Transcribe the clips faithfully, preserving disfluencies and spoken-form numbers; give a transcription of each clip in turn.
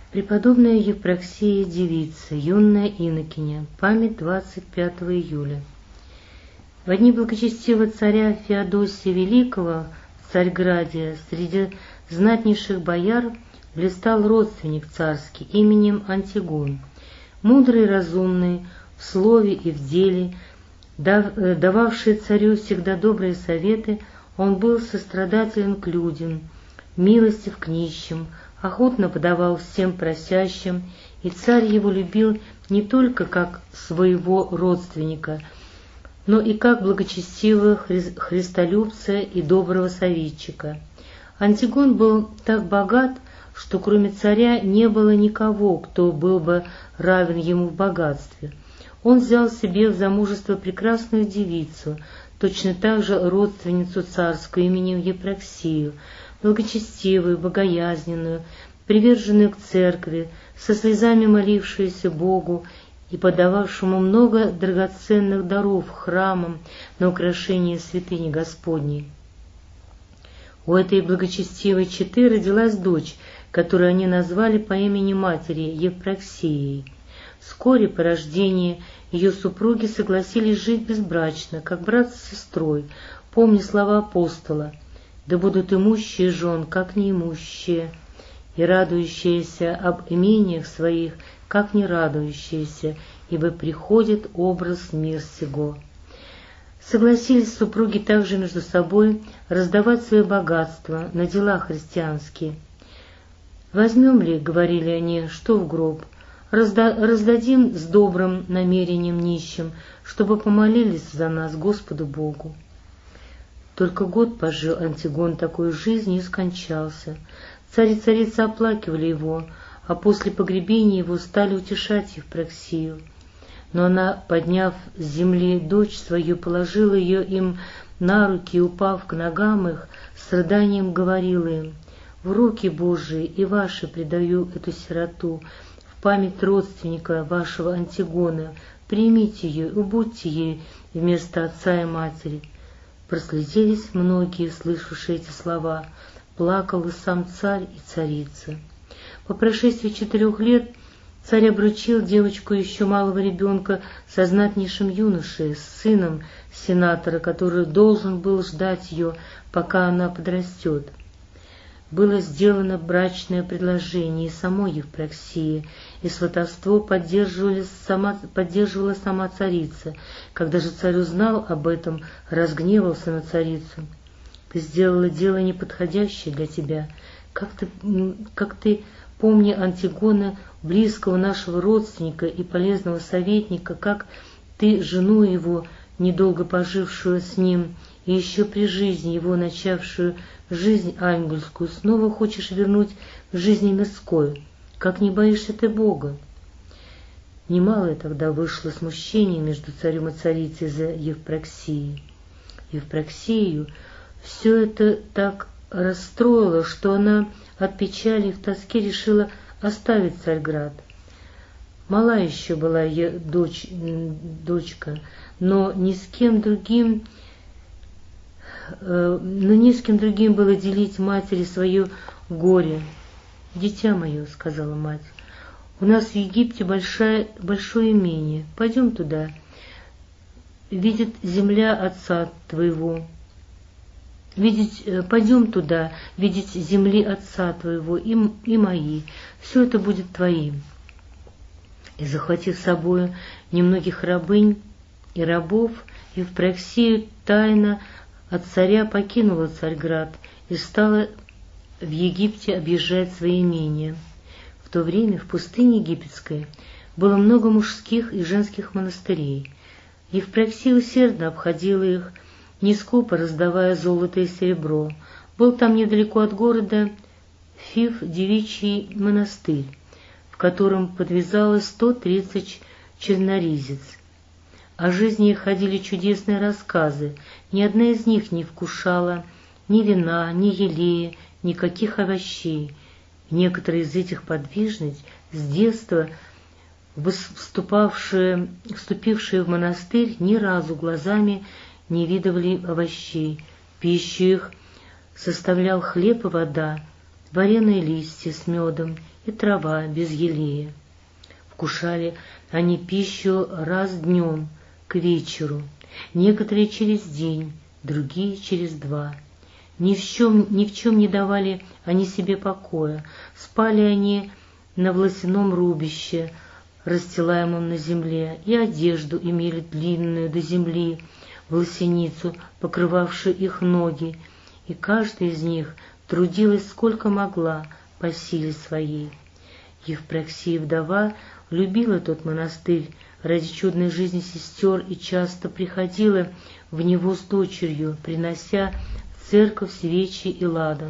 Преподобная Евпроксия девица, юная инокиня, память двадцать пятого июля. В дни благочестивого царя Феодосия Великого в Царьграде среди знатнейших бояр блистал родственник царский именем Антигон, мудрый и разумный в слове и в деле, дававший царю всегда добрые советы. Он был сострадателен к людям, милостив к нищим, охотно подавал всем просящим, и царь его любил не только как своего родственника, но и как благочестивого христолюбца и доброго советчика. Антигон был так богат, что кроме царя не было никого, кто был бы равен ему в богатстве. Он взял себе в замужество прекрасную девицу, точно так же родственницу царскую именем Евпроксию, благочестивую, богоязненную, приверженную к церкви, со слезами молившуюся Богу и подававшему много драгоценных даров храмам на украшение святыни Господней. У этой благочестивой четы родилась дочь, которую они назвали по имени матери Евпроксией. Вскоре по рождении ее супруги согласились жить безбрачно, как брат с сестрой, помня слова апостола: «Да будут имущие жен, как неимущие, и радующиеся об имениях своих, как не радующиеся, ибо приходит образ мир сего». Согласились супруги также между собой раздавать свое богатство на дела христианские. «Возьмем ли, — говорили они, — что в гроб, разда раздадим с добрым намерением нищим, чтобы помолились за нас Господу Богу». Только год пожил Антигон такой жизнью и скончался. Царь и царица оплакивали его, а после погребения его стали утешать Евпроксию. Но она, подняв с земли дочь свою, положила ее им на руки и, упав к ногам их, с рыданием говорила им: «В руки Божии и ваши предаю эту сироту, в память родственника вашего Антигона. Примите ее и убудьте ей вместо отца и матери». Прослезились многие, слышавшие эти слова, плакал и сам царь и царица. По прошествии четырех лет царь обручил девочку еще малого ребенка со знатнейшим юношей, с сыном сенатора, который должен был ждать ее, пока она подрастет. Было сделано брачное предложение и самой Евпроксии, и сватовство поддерживала сама, поддерживала сама царица. Когда же царь узнал об этом, разгневался на царицу: «Ты сделала дело неподходящее для тебя. Как ты, как ты, помни Антигона, близкого нашего родственника и полезного советника, как ты жену его, недолго пожившую с ним, и еще при жизни его начавшую жизнь ангельскую, снова хочешь вернуть в жизни мирской? Как не боишься ты Бога?» Немалое тогда вышло смущение между царем и царицей за Евпроксией. Евпроксию все это так расстроило, что она от печали и в тоске решила оставить Царьград. Мала еще была ее дочь, дочка, но ни с кем другим но ни с кем другим было делить матери свое горе. «Дитя мое, — сказала мать, — у нас в Египте большое, большое имение. Пойдем туда. Видит земля отца твоего. Видеть, пойдем туда, видеть земли отца твоего и, и мои. Все это будет твоим». И, захватив с собою немногих рабынь и рабов, Евпроксию тайно от царя покинула Царьград и стала в Египте объезжать свои имения. В то время в пустыне египетской было много мужских и женских монастырей. Евпроксия усердно обходила их, не скупо раздавая золото и серебро. Был там недалеко от города Фив девичий монастырь, в котором подвязалось сто тридцать черноризец. О жизни их ходили чудесные рассказы, ни одна из них не вкушала ни вина, ни елея, никаких овощей. Некоторые из этих подвижниц с детства, вступавшие, вступившие в монастырь, ни разу глазами не видывали овощей. Пищу их составлял хлеб и вода. вареные листья с медом и трава без елея. Вкушали они пищу раз днем к вечеру, некоторые через день, другие через два. Ни в чем, ни в чем не давали они себе покоя, спали они на волосяном рубище, расстилаемом на земле, и одежду имели длинную до земли, волосяницу, покрывавшую их ноги, и каждая из них трудилась сколько могла по силе своей. Евпроксия вдова любила тот монастырь ради чудной жизни сестер и часто приходила в него с дочерью, принося в церковь свечи и ладан.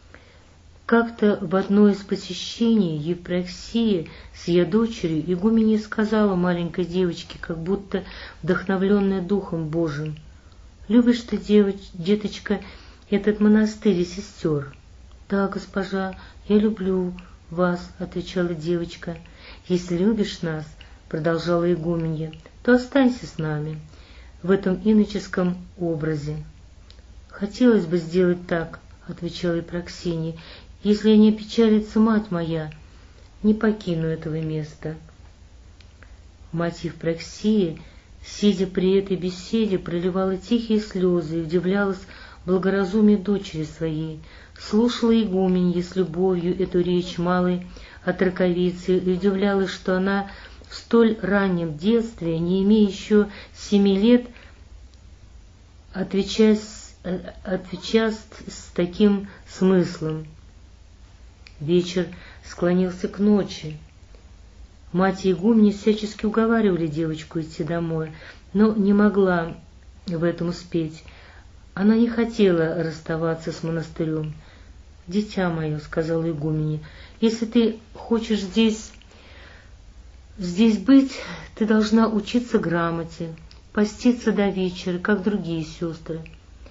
Как-то в одно из посещений Евпроксия с ее дочерью игуменья сказала маленькой девочке, как будто вдохновленная Духом Божиим: «Любишь ты, девоч, деточка, этот монастырь и сестер?» «Да, госпожа, я люблю вас», — отвечала девочка. «Если любишь нас, — продолжала игуменья, — то останься с нами в этом иноческом образе». «Хотелось бы сделать так, — отвечала Евпроксия, — если не печалится мать моя, не покину этого места». Мать Евпроксии, сидя при этой беседе, проливала тихие слезы и удивлялась благоразумию дочери своей, слушала игуменья с любовью эту речь малой отроковицы и удивлялась, что она в столь раннем детстве, не имея еще семи лет, отвечает, отвечает с таким смыслом. Вечер склонился к ночи. Мать и игуменья всячески уговаривали девочку идти домой, но не могла в этом успеть. Она не хотела расставаться с монастырем. «Дитя мое, — сказала игуменья, — если ты хочешь здесь, здесь быть, ты должна учиться грамоте, поститься до вечера, как другие сестры.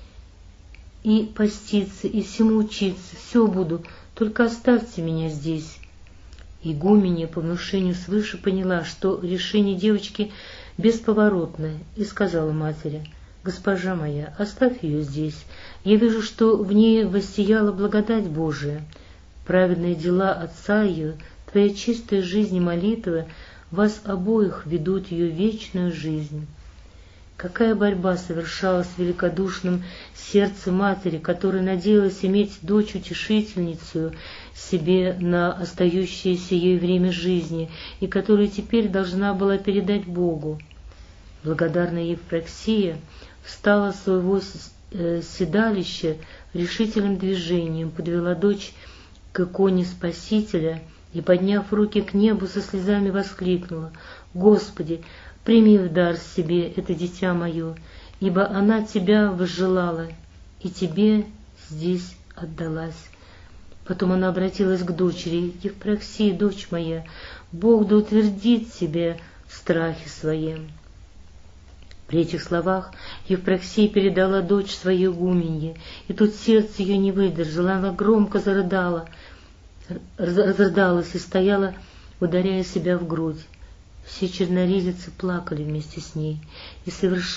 И поститься, и всему учиться, все буду, только оставьте меня здесь». Игуменья по внушению свыше поняла, что решение девочки бесповоротное, и сказала матери: «Госпожа моя, оставь ее здесь. Я вижу, что в ней воссияла благодать Божия. Праведные дела отца ее, твоя чистая жизнь и молитва вас обоих ведут ее в вечную жизнь». Какая борьба совершалась в великодушном сердце матери, которая надеялась иметь дочь-утешительницу себе на остающееся ей время жизни и которую теперь должна была передать Богу. Благодарная Евпроксия встала с своего седалища решительным движением, подвела дочь к иконе Спасителя и, подняв руки к небу, со слезами воскликнула: «Господи, прими в дар себе это дитя мое, ибо она тебя возжелала и тебе здесь отдалась». Потом она обратилась к дочери: «Евпроксия, дочь моя, Бог да утвердит тебя в страхе своем». При этих словах Евпроксия передала дочь своей игуменье, и тут сердце ее не выдержало, она громко зарыдала, разрыдалась и стояла, ударяя себя в грудь. Все черноризицы плакали вместе с ней, и,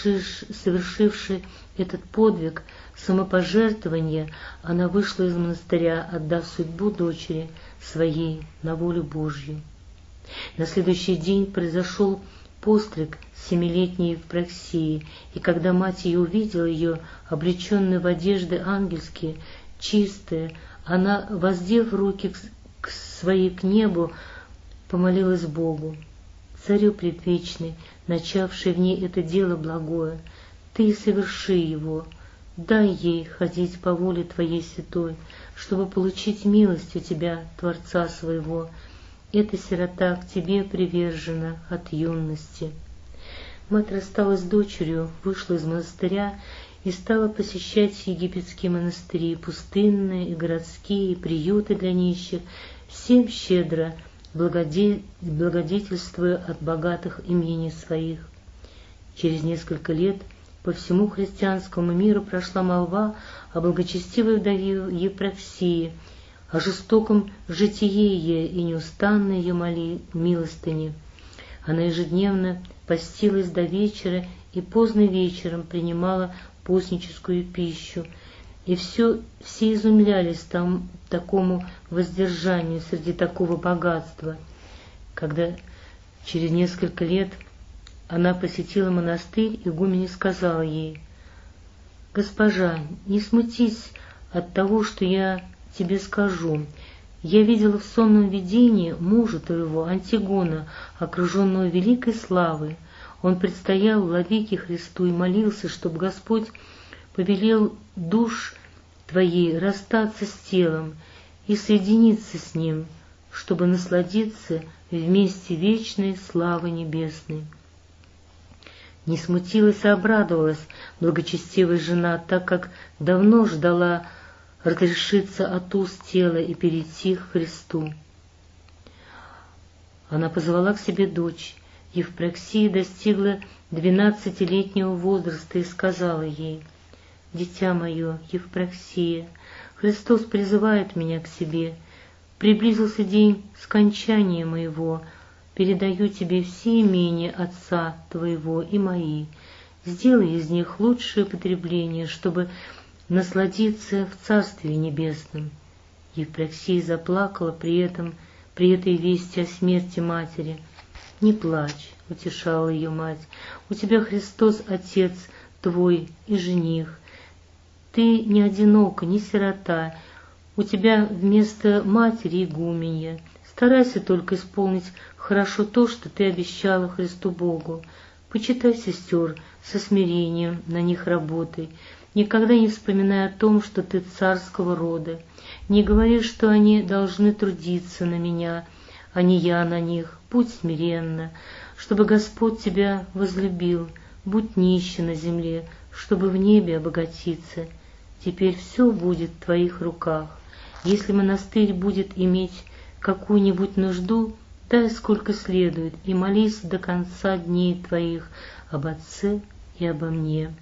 совершивши этот подвиг самопожертвования, она вышла из монастыря, отдав судьбу дочери своей на волю Божью. На следующий день произошел постриг семилетней Евпроксии, и когда мать ее увидела ее, облеченную в одежды ангельские, чистые, она, воздев руки к, к своей к небу, помолилась Богу: «Царю предвечный, начавший в ней это дело благое, Ты соверши его, дай ей ходить по воле Твоей святой, чтобы получить милость у Тебя, Творца своего. Эта сирота к Тебе привержена от юности». Мать рассталась с дочерью, вышла из монастыря и стала посещать египетские монастыри, пустынные и городские, приюты для нищих, всем щедро благодетельствуя от богатых имений своих. Через несколько лет по всему христианскому миру прошла молва о благочестивой вдове Евпроксии, о жестоком житии ее и неустанной ее моли милостыне. Она ежедневно постилась до вечера и поздно вечером принимала постническую пищу, и все, все изумлялись там, такому воздержанию среди такого богатства. Когда через несколько лет она посетила монастырь, игуменя сказала ей: «Госпожа, не смутись от того, что я тебе скажу. Я видела в сонном видении мужа твоего, Антигона, окруженного великой славой. Он предстоял владыке Христу и молился, чтобы Господь повелел душ твоей расстаться с телом и соединиться с ним, чтобы насладиться вместе вечной славы небесной». Не смутилась, а обрадовалась благочестивая жена, так как давно ждала разрешиться от уст тела и перейти к Христу. Она позвала к себе дочь. Евпроксия достигла двенадцатилетнего возраста и сказала ей: «Дитя мое, Евпроксия, Христос призывает меня к себе. Приблизился день скончания моего. Передаю тебе все имения отца твоего и мои. Сделай из них лучшее потребление, чтобы насладиться в Царстве Небесном». Евпроксия заплакала при этом, при этой вести о смерти матери. «Не плачь», — утешала ее мать, — «у тебя Христос Отец твой и жених. Ты не одинока, не сирота, у тебя вместо матери игуменья. Старайся только исполнить хорошо то, что ты обещала Христу Богу. Почитай сестер со смирением, на них работай. Никогда не вспоминай о том, что ты царского рода. Не говори, что они должны трудиться на меня, а не я на них. Будь смиренна, чтобы Господь тебя возлюбил. Будь нища на земле, чтобы в небе обогатиться. Теперь все будет в твоих руках. Если монастырь будет иметь какую-нибудь нужду, дай сколько следует, и молись до конца дней твоих об Отце и обо мне».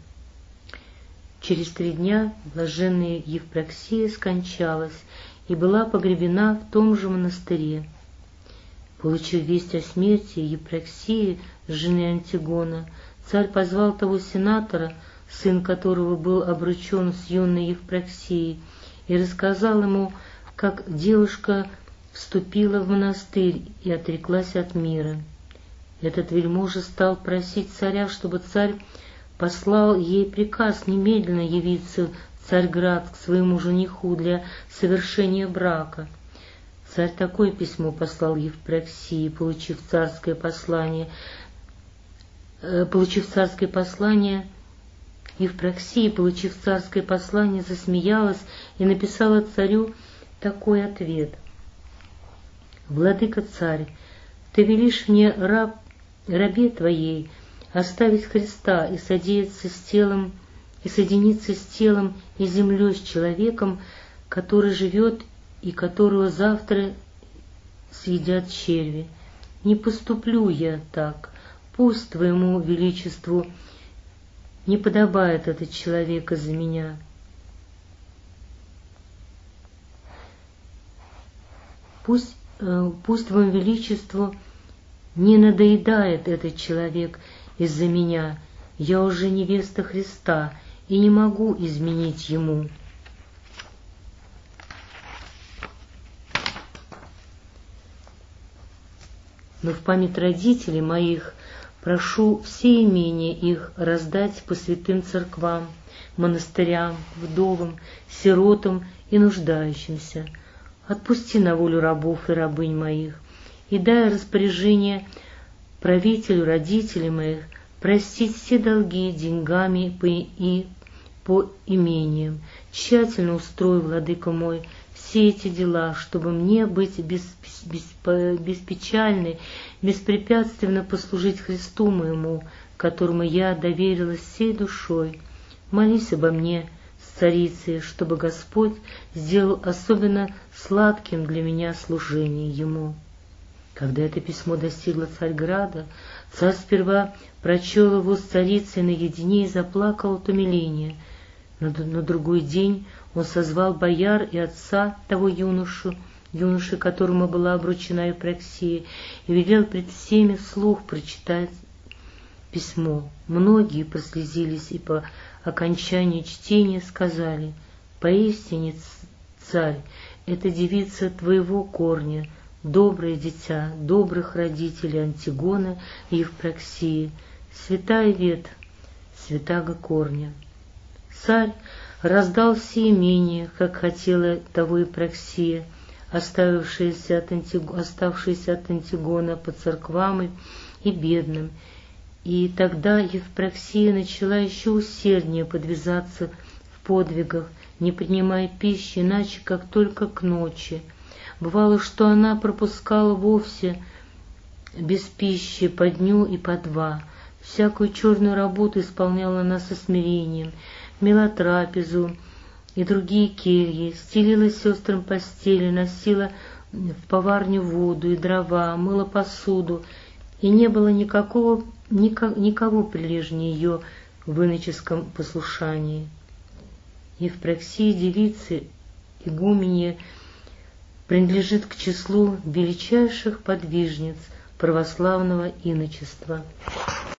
Через три дня блаженная Евпроксия скончалась и была погребена в том же монастыре. Получив весть о смерти Евпроксии, жены Антигона, царь позвал того сенатора, сын которого был обручен с юной Евпроксией, и рассказал ему, как девушка вступила в монастырь и отреклась от мира. Этот вельможа стал просить царя, чтобы царь послал ей приказ немедленно явиться в Царьград к своему жениху для совершения брака. Царь такое письмо послал Евпроксии, получив царское послание. Получив царское послание, Евпроксия, получив царское послание, засмеялась и написала царю такой ответ: «Владыка царь, ты велишь мне, раб, рабе твоей, оставить Христа и содеяться с телом, и соединиться с телом и землей с человеком, который живет и которого завтра съедят черви. Не поступлю я так. Пусть твоему величеству не подобает этот человек из-за меня. Пусть, э, пусть твоему величеству не надоедает этот человек из-за меня. Я уже невеста Христа и не могу изменить ему». Но в память родителей моих прошу все имения их раздать по святым церквам, монастырям, вдовам, сиротам и нуждающимся. Отпусти на волю рабов и рабынь моих, и дай распоряжение правителю родителей моих простить все долги деньгами и по имениям. Тщательно устрой, владыка мой, все эти дела, чтобы мне быть без, без, беспечальной, беспрепятственно послужить Христу моему, которому я доверилась всей душой. Молись обо мне с царицей, чтобы Господь сделал особенно сладким для меня служение Ему». Когда это письмо достигло Царьграда, царь сперва прочел его с царицей наедине и заплакал от умиления. На, на другой день он созвал бояр и отца того юношу, юноши, которому была обручена Евпроксия, и велел пред всеми вслух прочитать письмо. Многие прослезились и по окончании чтения сказали: Поистине, царь, это девица твоего корня, доброе дитя добрых родителей Антигона и Евпроксии, святая ветвь святаго корня. Царь раздал все имения, как хотела того Евпроксия, оставившаяся от Антиг... оставшаяся от Антигона по церквам и бедным, и тогда Евпроксия начала еще усерднее подвязаться в подвигах, не принимая пищи иначе, как только к ночи. Бывало, что она пропускала вовсе без пищи по дню и по два. Всякую черную работу исполняла она со смирением, мела трапезу и другие кельи, стелила сестрам постели, носила в поварню воду и дрова, мыла посуду, и не было никакого, никого прилежнее ее в иноческом послушании. Евпроксия девицы игуменья принадлежит к числу величайших подвижниц православного иночества.